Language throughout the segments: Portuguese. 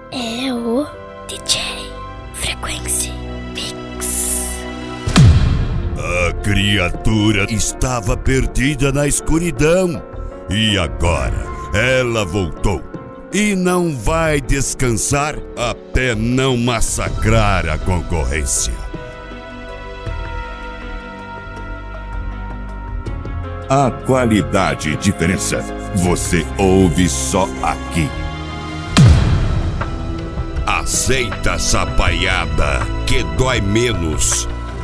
é o DJ Frequency Mix. A criatura estava perdida na escuridão e agora ela voltou e não vai descansar até não massacrar a concorrência. A qualidade e diferença você ouve só aqui. Aceita essa palhada que dói menos.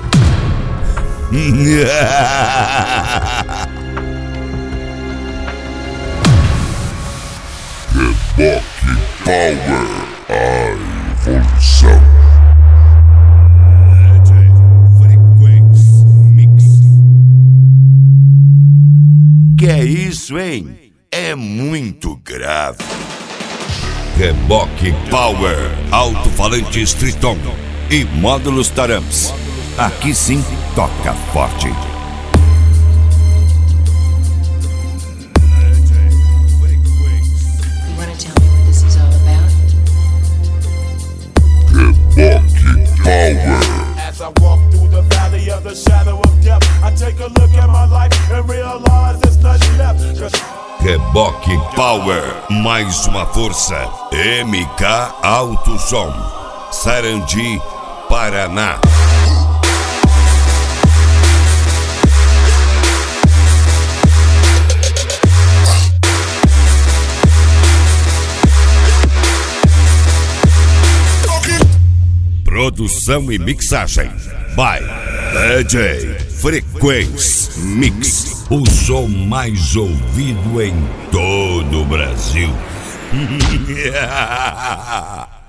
Reboque Power, a evolução. Frequency Mix. Que é isso, hein? É muito grave. Reboque Power, alto-falante Triton e módulos Taramps. Aqui sim toca forte. Reboque Power. As I walk through the valley of the shadow of death, I take a look at my life and realize there's nothing left. Reboque Power, mais uma força. MK Alto Som, Sarandi, Paraná. Produção e mixagem by DJ Frequency Mix, o som mais ouvido em todo o Brasil.